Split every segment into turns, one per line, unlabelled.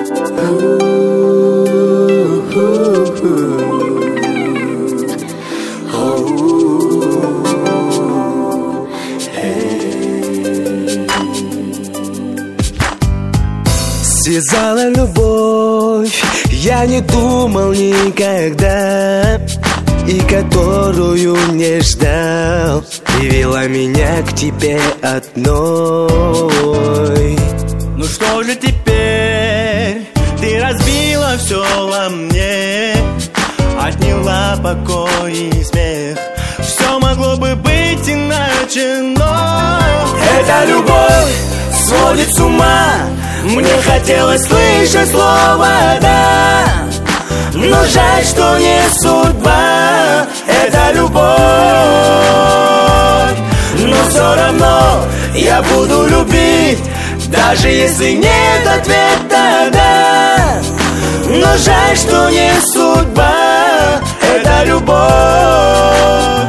Связала любовь, я не думал никогда, и которую не ждал, привела меня к тебе одной.
Ну что же теперь? Ты разбила все во мне, отняла покой и смех. Все могло бы быть иначе, но
эта любовь сводит с ума. Мне хотелось слышать слово «да», но жаль, что не судьба. Это любовь, но все равно я буду любить, даже если нет ответа «да». Но жаль, что не судьба. Это любовь.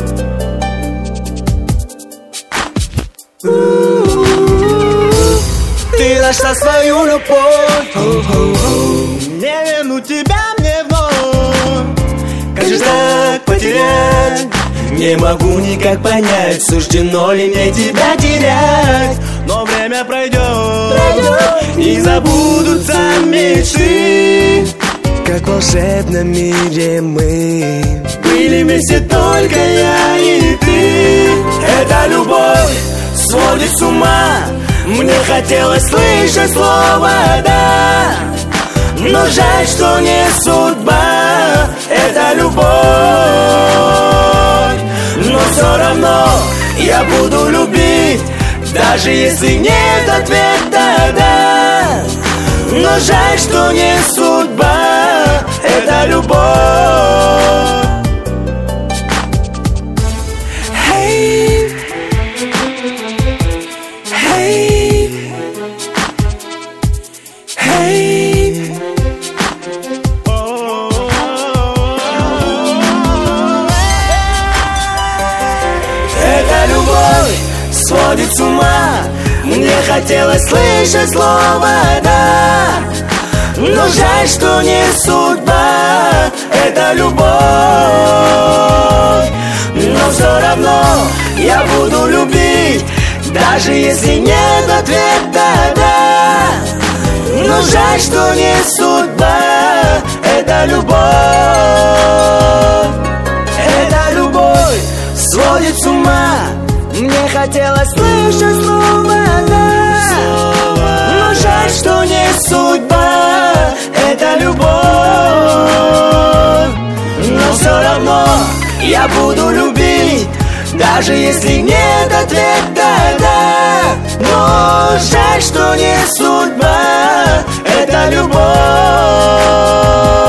Ты нашла свою любовь,
не верну тебя мне вновь.
как же так потерять? Не могу никак понять, суждено ли мне тебя терять.
Но время пройдет, и забудутся мечты.
Как в волшебном мире мы
Были вместе только я и ты.
эта любовь сводит с ума. Мне хотелось слышать слово «да», но жаль, что не судьба. Это любовь, но все равно я буду любить, даже если нет ответа «да». Но жаль, что не судьба. Это любовь. Hey, hey, hey. Эта любовь сводит с ума. Мне хотелось слышать слово «да», но жаль, что не судьба. Это любовь, но все равно я буду любить, даже если нет ответа «да». Но жаль, что не судьба. Это любовь. Это любовь сводит с ума. Мне хотелось слышать слово «да», но жаль, что не судьба. Это любовь, но все равно я буду любить, даже если нет ответа «да». Но жаль, что не судьба. Это любовь.